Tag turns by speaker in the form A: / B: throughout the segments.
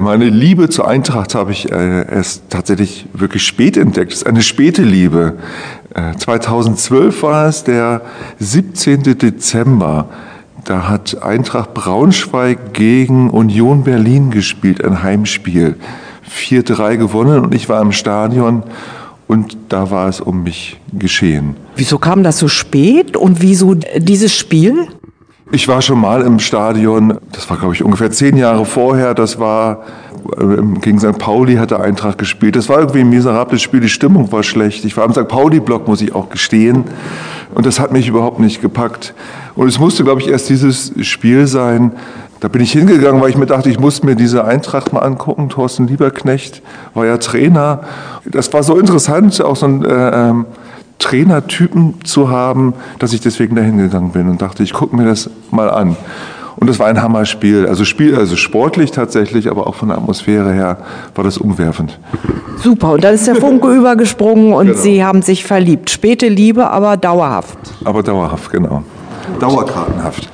A: Meine Liebe zur Eintracht habe ich erst tatsächlich wirklich spät entdeckt. Es ist eine späte Liebe. 2012 war es der 17. Dezember. Da hat Eintracht Braunschweig gegen Union Berlin gespielt, ein Heimspiel. 4:3 gewonnen und ich war im Stadion und da war es um mich geschehen.
B: Wieso kam das so spät und wieso dieses Spiel?
A: Ich war schon mal im Stadion, das war glaube ich ungefähr 10 Jahre vorher, das war gegen St. Pauli hat der Eintracht gespielt. Das war irgendwie ein miserables Spiel, die Stimmung war schlecht. Ich war am St. Pauli-Block, muss ich auch gestehen. Und das hat mich überhaupt nicht gepackt. Und es musste, glaube ich, erst dieses Spiel sein. Da bin ich hingegangen, weil ich mir dachte, ich muss mir diese Eintracht mal angucken. Thorsten Lieberknecht war ja Trainer. Das war so interessant, auch so ein Trainertypen zu haben, dass ich deswegen da hingegangen bin und dachte, ich gucke mir das mal an. Und das war ein Hammerspiel. Also sportlich tatsächlich, aber auch von der Atmosphäre her war das umwerfend.
B: Super, und dann ist der Funke übergesprungen und
A: Genau.
B: Sie haben sich verliebt. Späte Liebe, aber dauerhaft.
A: Aber dauerhaft, genau. Dauerkartenhaft.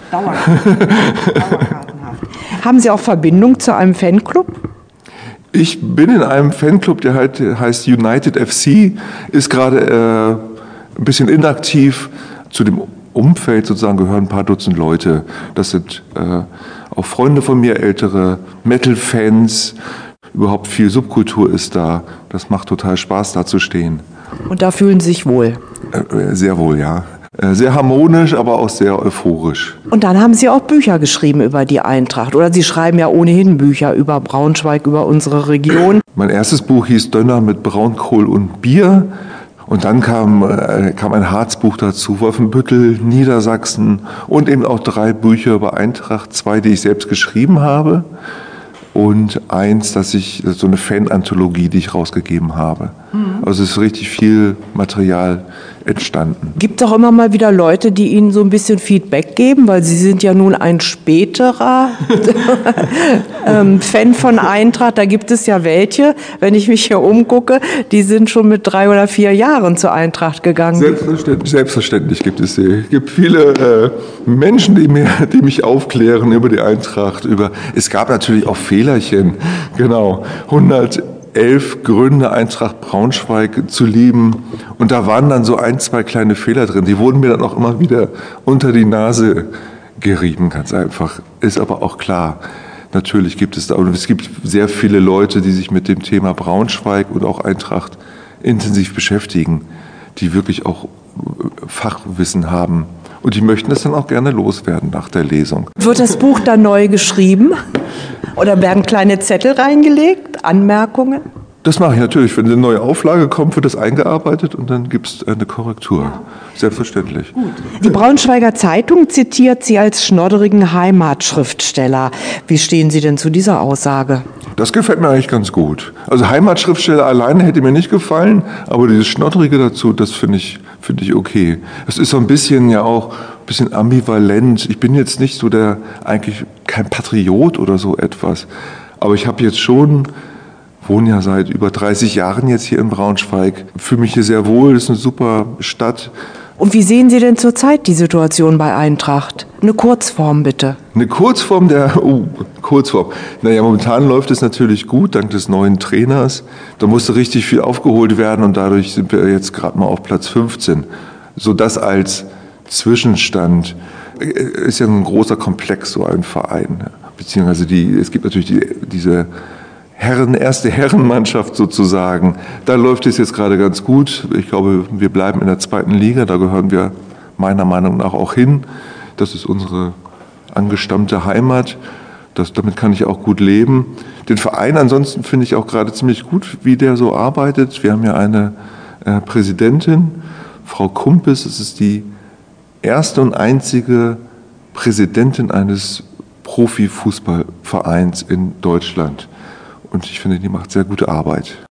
B: Haben Sie auch Verbindung zu einem Fanclub?
A: Ich bin in einem Fanclub, der heißt United FC, ist gerade ein bisschen inaktiv. Zu dem Umfeld sozusagen gehören ein paar Dutzend Leute. Das sind auch Freunde von mir, ältere Metal-Fans. Überhaupt viel Subkultur ist da. Das macht total Spaß, da zu stehen.
B: Und da fühlen Sie sich wohl?
A: Sehr wohl, ja. Sehr harmonisch, aber auch sehr euphorisch.
B: Und dann haben Sie auch Bücher geschrieben über die Eintracht. Oder Sie schreiben ja ohnehin Bücher über Braunschweig, über unsere Region.
A: Mein erstes Buch hieß Döner mit Braunkohl und Bier. Und dann kam ein Harzbuch dazu, Wolfenbüttel, Niedersachsen und eben auch 3 Bücher über Eintracht, 2, die ich selbst geschrieben habe und 1, das ist so eine Fan-Anthologie, die ich rausgegeben habe. Also es ist richtig viel Material entstanden.
B: Gibt es auch immer mal wieder Leute, die Ihnen so ein bisschen Feedback geben, weil Sie sind ja nun ein späterer Fan von Eintracht. Da gibt es ja welche, wenn ich mich hier umgucke, die sind schon mit 3 oder 4 Jahren zur Eintracht gegangen.
A: Selbstverständlich gibt es sie. Es gibt viele Menschen, die mich aufklären über die Eintracht. Es gab natürlich auch Fehlerchen. Genau. 111 Gründe, Eintracht Braunschweig zu lieben. Und da waren dann so 1, 2 kleine Fehler drin. Die wurden mir dann auch immer wieder unter die Nase gerieben, ganz einfach. Ist aber auch klar. Natürlich gibt es da, und es gibt sehr viele Leute, die sich mit dem Thema Braunschweig und auch Eintracht intensiv beschäftigen, die wirklich auch Fachwissen haben. Und die möchten das dann auch gerne loswerden nach der Lesung.
B: Wird das Buch dann neu geschrieben? Oder werden kleine Zettel reingelegt? Anmerkungen?
A: Das mache ich natürlich. Wenn eine neue Auflage kommt, wird das eingearbeitet und dann gibt es eine Korrektur. Selbstverständlich.
B: Die Braunschweiger Zeitung zitiert Sie als schnodderigen Heimatschriftsteller. Wie stehen Sie denn zu dieser Aussage?
A: Das gefällt mir eigentlich ganz gut. Also Heimatschriftsteller alleine hätte mir nicht gefallen, aber dieses Schnodderige dazu, das finde ich okay. Es ist so ein bisschen ja auch ein bisschen ambivalent. Ich bin jetzt nicht so eigentlich kein Patriot oder so etwas, aber ich habe jetzt schon, wohne ja seit über 30 Jahren jetzt hier in Braunschweig, fühle mich hier sehr wohl, es ist eine super Stadt.
B: Und wie sehen Sie denn zurzeit die Situation bei Eintracht? Eine Kurzform bitte.
A: Eine Kurzform Kurzform. Naja, momentan läuft es natürlich gut, dank des neuen Trainers. Da musste richtig viel aufgeholt werden und dadurch sind wir jetzt gerade mal auf Platz 15. So das als Zwischenstand. Ist ja ein großer Komplex, so ein Verein. Beziehungsweise es gibt natürlich diese erste Herrenmannschaft sozusagen. Da läuft es jetzt gerade ganz gut. Ich glaube, wir bleiben in der 2. Liga. Da gehören wir meiner Meinung nach auch hin. Das ist unsere angestammte Heimat. Damit kann ich auch gut leben. Den Verein ansonsten finde ich auch gerade ziemlich gut, wie der so arbeitet. Wir haben ja eine Präsidentin, Frau Kumpis. Es ist die erste und einzige Präsidentin eines Profifußballvereins in Deutschland. Und ich finde, die macht sehr gute Arbeit.